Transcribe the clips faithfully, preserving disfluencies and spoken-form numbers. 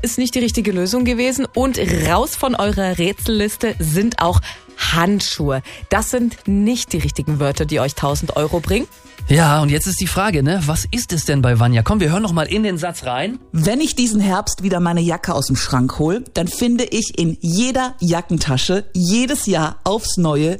ist nicht die richtige Lösung gewesen. Und raus von eurer Rätselliste sind auch Handschuhe. Das sind nicht die richtigen Wörter, die euch tausend Euro bringen. Ja, und jetzt ist die Frage, ne? Was ist es denn bei Vanja? Komm, wir hören noch mal in den Satz rein. Wenn ich diesen Herbst wieder meine Jacke aus dem Schrank hole, dann finde ich in jeder Jackentasche jedes Jahr aufs Neue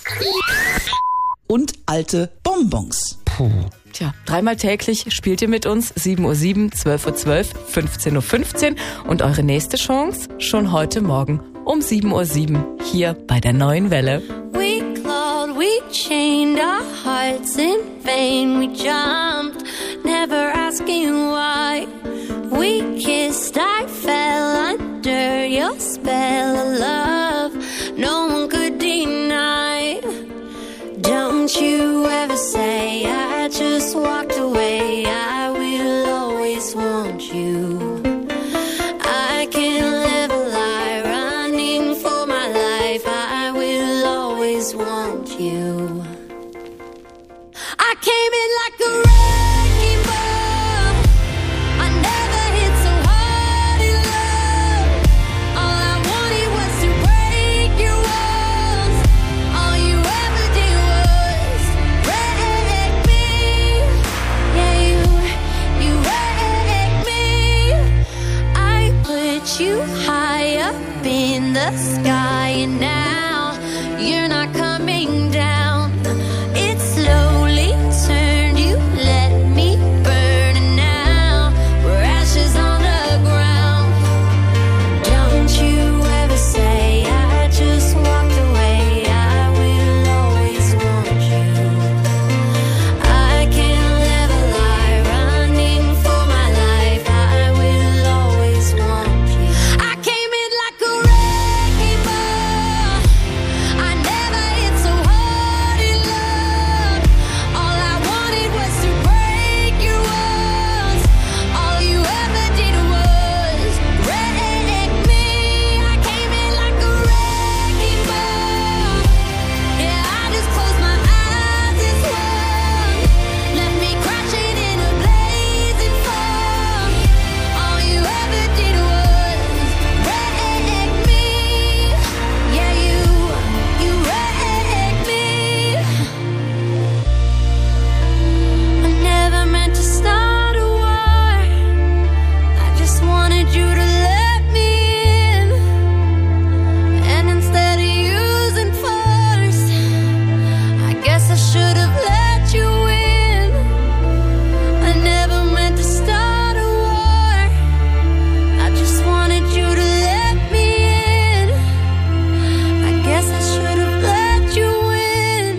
und alte Bonbons. Puh. Tja, dreimal täglich spielt ihr mit uns. sieben Uhr sieben, zwölf Uhr zwölf, fünfzehn Uhr fünfzehn. Und eure nächste Chance schon heute Morgen um sieben Uhr sieben hier bei der Neuen Welle. We clawed, we chained our hearts in vain. We jumped, never asking why. We kissed, I fell under your spell of love. No one could deny. Don't you ever say I just walked away. I will always want you. I can't live a lie running for my life. I will always want you. I came in like a wrecking ball. I never hit so hard in love. All I wanted was to break your walls. All you ever did was wreck me. Yeah, you, you wrecked me. I put you high up in the sky, and now you're not coming down. It slowly turned, you let me burn, and now we're ashes on the ground. Don't you ever say I just walked away. I will always want you. I can't live a lie running for my life. I will always want you. I came in like a wrecking ball. I never hit so hard in love. All I wanted was to break your walls. All you ever did was wreck me. I came in like a wrecking ball. Yeah, I just closed my eyes and swung. Left me crashing in a blazing fall. All you ever did was wreck me. Yeah, you, you wrecked me. I never meant to start a war. I just wanted you to let me in. And instead of using force, I guess I should have let you in. I never meant to start a war. I just wanted you to let me in. I guess I should have let you in.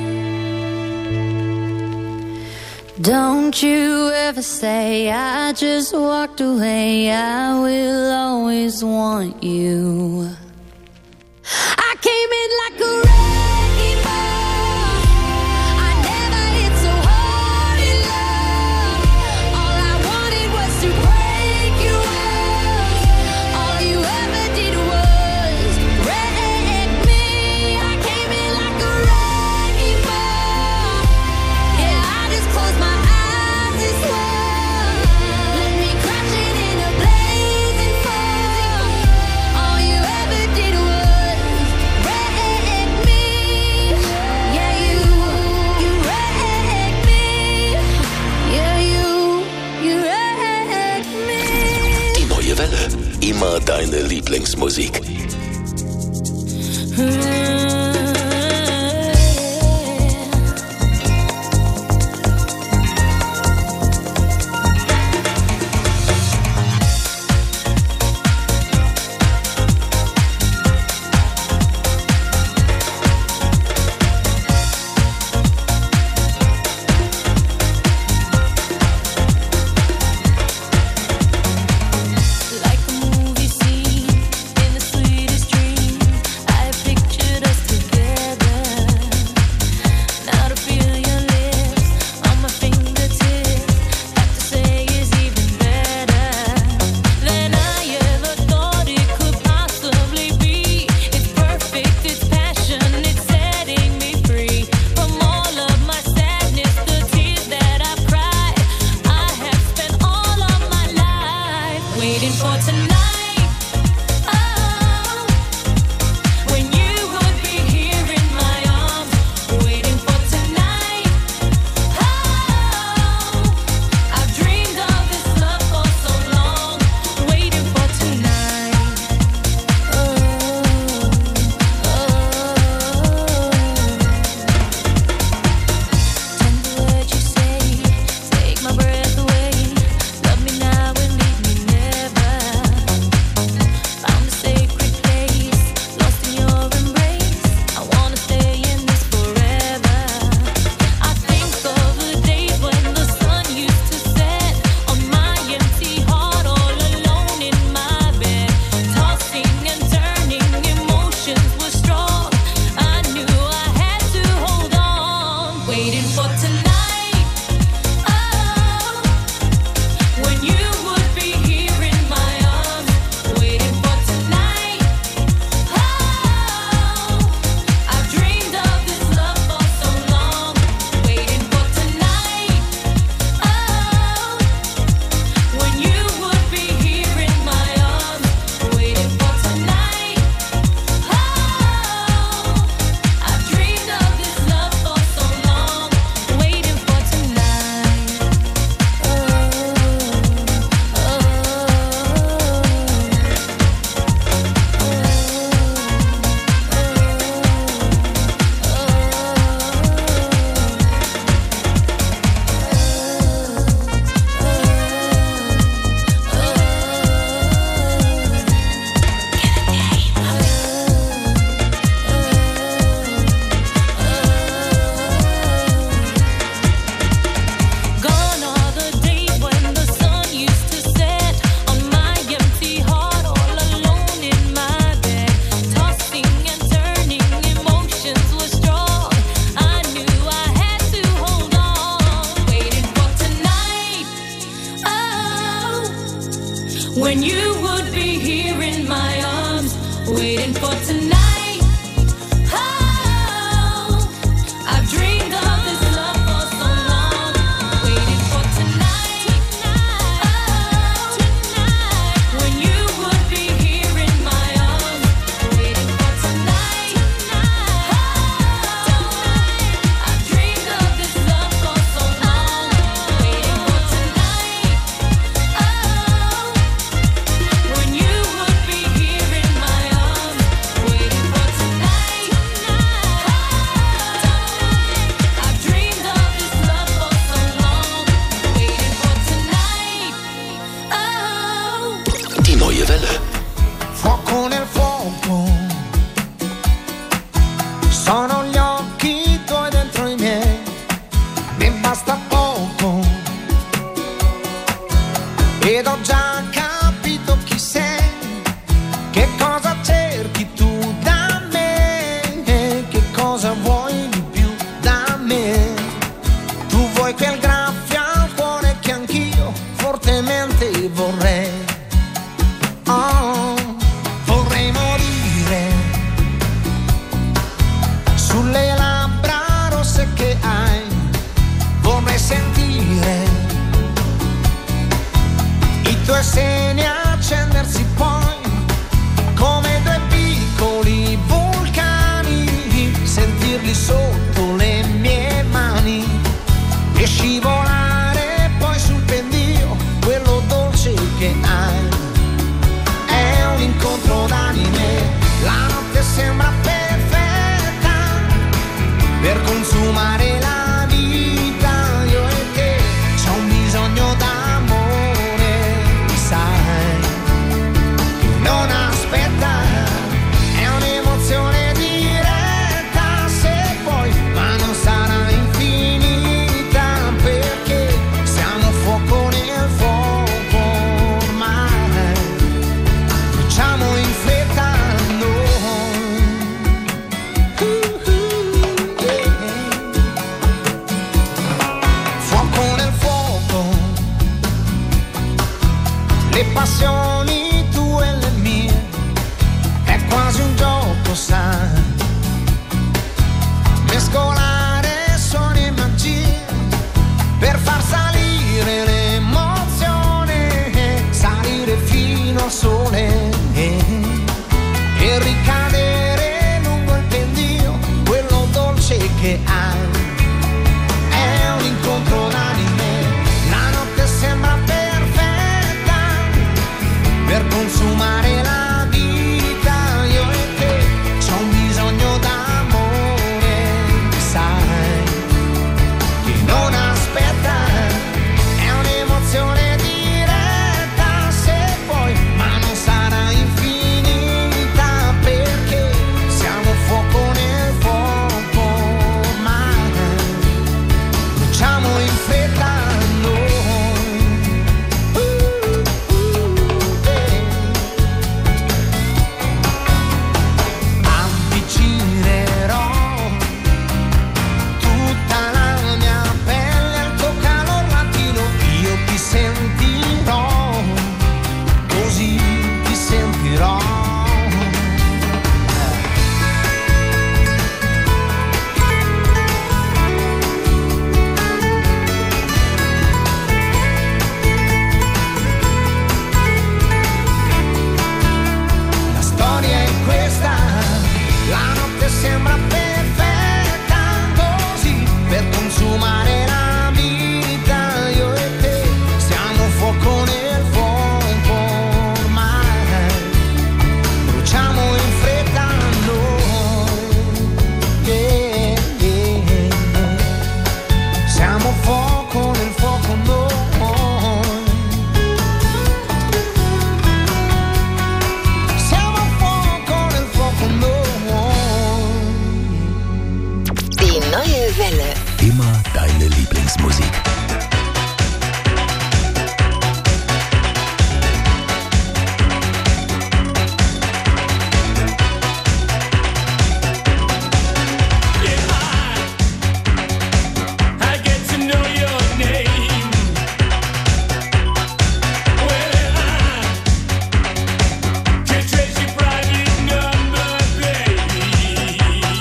Don't you ever say I just walked away. I will always want you. I came in like a wrecking ball. I never hit so hard in love. All I wanted was to break your walls. All you ever did was wreck me. I came in like a wrecking ball. Yeah, I just closed my eyes and swung. Let me crashing in a blazing fall. All you ever did was wreck me. Yeah, you, you wrecked me. Yeah, you, you wrecked me. Die Neue Welle. Immer deine Lieblingsmusik. Like a movie scene in the sweetest dream, I pictured us together. when you would be here in my arms, waiting for tonight. Oh, I've dreamed of this love for so long, waiting for tonight. Oh, tonight, when you would be here in my arms, waiting for tonight. Oh, tonight, I've dreamed of this love for so long, waiting for tonight. Oh, when you would be here in my arms, waiting for tonight. Oh, I've dreamed of this love for so long, waiting for tonight. Oh. Die neue Welle. Fuoco nel fuoco, sono gli occhi tuoi dentro i miei, mi basta poco, ed ho già capito chi sei, che cosa cerchi tu da me, che cosa vuoi di più da me. Tu vuoi quel graffio al cuore che anch'io fortemente vorrei. Oh, per consumare la vita, io e te, c'ho un bisogno d'amore, sai, che non aspetta, è un'emozione diretta, se vuoi, ma non sarà infinita, perché siamo fuoco nel fuoco, ormai, bruciamo in fretta noi. Avvicinerò tutta la mia pelle al tuo calor latino, io ti sentirò, così ti sentirò. La storia è questa, la notte sembra perfetta, così per consumare la vita, io e te, siamo fuoco nel fuoco, ormai, bruciamo in fretta noi, yeah, yeah. Siamo fuoco nel fuoco noi. Siamo fuoco nel fuoco noi. Die neue Welle. Immer deine Lieblingsmusik. I get to know your name. Well, I can trace your private number, baby.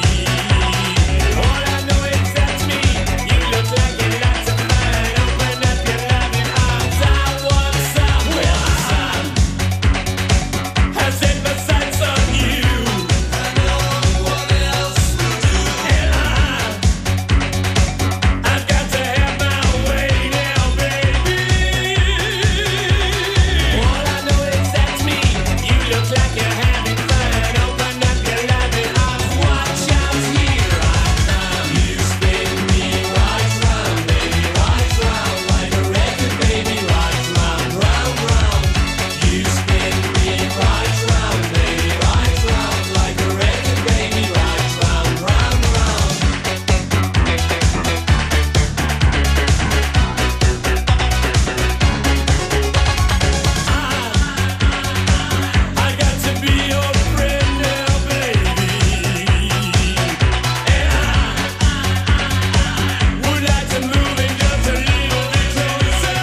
All I know is that's me. You look like you like to find. Open up your loving arms. I want some. Well, I set my sights on you. I know what else to do. And I I've got to have my way now, baby. All I know is that's me. You look like you're having fun. Open up your loving arms. Watch out here. You spin me right round, baby, right round like a record, baby, right round, round, round. You spin me right round, baby, right round like a record, baby, right round, round, round. I got to be your friend now, baby. And I would like to move in just a little bit closer.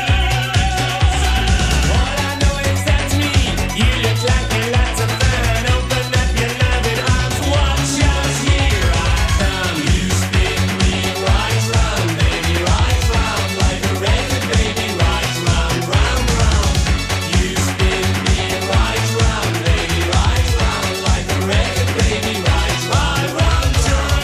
All I know is that's me. You look like you like to find. Open up your loving arms. Watch out here. I come. You spin me right round, baby, right round like a record, baby, right round, round, round. You spin me right round, baby, right round like a record, baby, right round, round,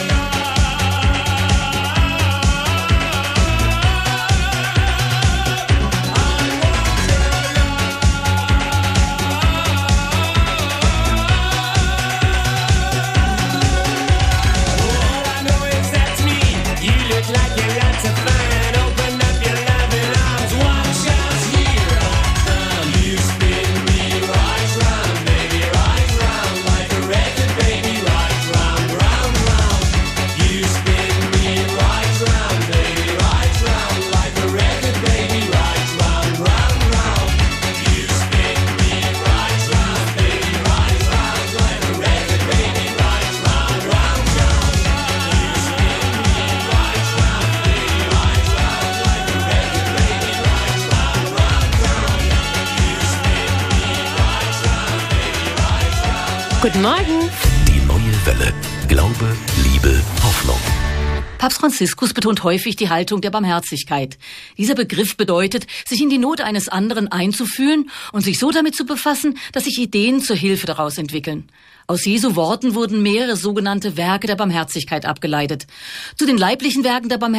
all I know is that's me. You look like you like to find. Open up your loving arms. Watch out here. I come. You spin me right round, baby, right round like a record, baby, right round, round, round. You spin me right round, baby, right round like a record, baby, right round, round, round. You spin me right round, baby, right round like a record, baby, right round, round, round. You spin me right round, baby, right round like a record, baby, right round, round, round. You spin me right round, baby, right round. Guten Morgen. Die neue Welle. Glaube, Liebe, Hoffnung. Papst Franziskus betont häufig die Haltung der Barmherzigkeit. Dieser Begriff bedeutet, sich in die Not eines anderen einzufühlen und sich so damit zu befassen, dass sich Ideen zur Hilfe daraus entwickeln. Aus Jesu Worten wurden mehrere sogenannte Werke der Barmherzigkeit abgeleitet. Zu den leiblichen Werken der Barmherzigkeit